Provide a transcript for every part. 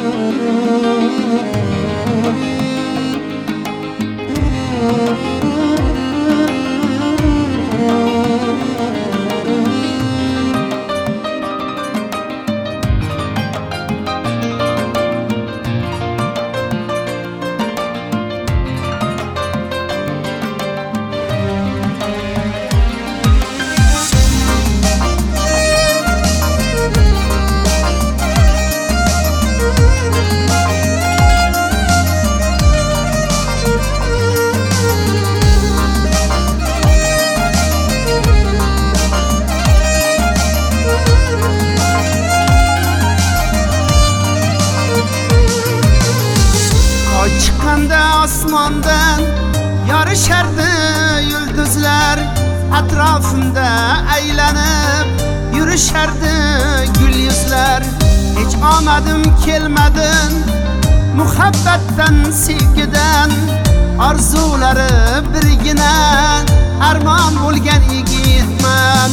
Osmondan yorishardi yulduzlar, atrofimda aylanib yurishardi gul yuzlar. Hech omadim kelmadin muhabbatdan, sevgidan, orzulari birgina armon bo'lgan yigitman.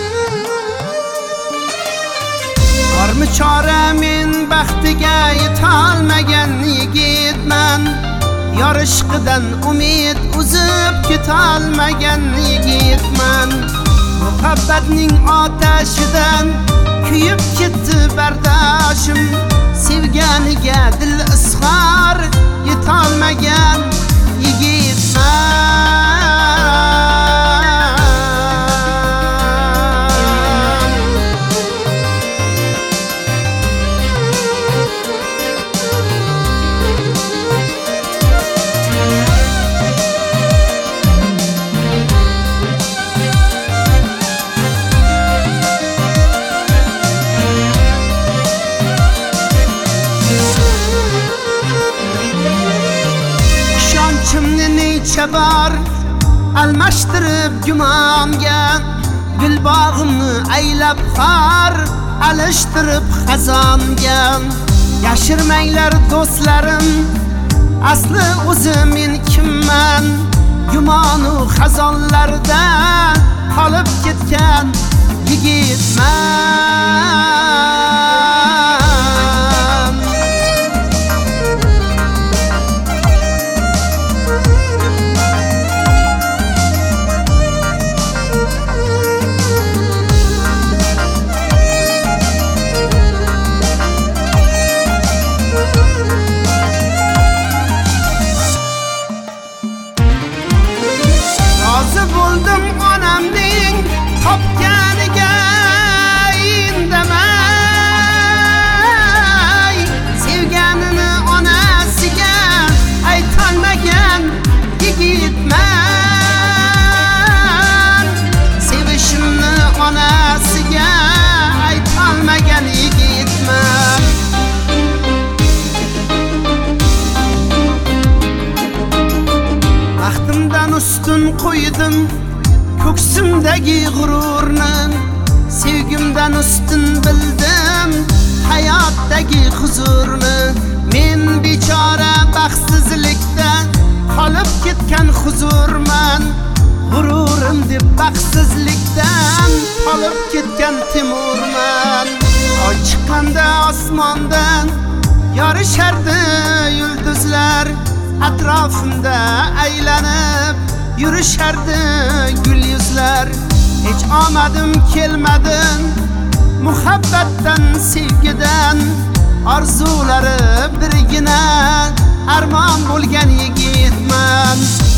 Bormi chora men baxtiga yetolmagan yigitman. Yorishqidan umid uzib ketolmagan yigitman. Muhabbatning otashidan kuyib ketdi bardoshim. Sevganiga dil izhor yetolmagan yigitman. Bor almashtirib gumonga, gul bog'imni aylab xor alishtirib xazonga. Yashirmanglar do'stlarim, asli o'zi men kimman? Gumonu xazonlarda qolib ketgan yigitman. Buldum onamning topganiga indamay, sevganini onasiga aytolmagan yigitman. Sevishimni onasiga aytolmagan yigitman. Baxtimdan ustun qo'ydim ko'ksimdagi g'ururni, sevgimdan ustun bildim hayotdagi huzurni. Men bechora baxtsizlikda qolib ketgan huzurman. G'ururim deb baxtsizlikdan qolib ketgan Temurman. Oy chiqqanda osmondan yorishardi yulduzlar, atrofimda aylanib yurishardi gul yuzlar. Hech omadim kelmadin muhabbatdan, sevgidan, orzulari birgina armon bo'lgan yigitman.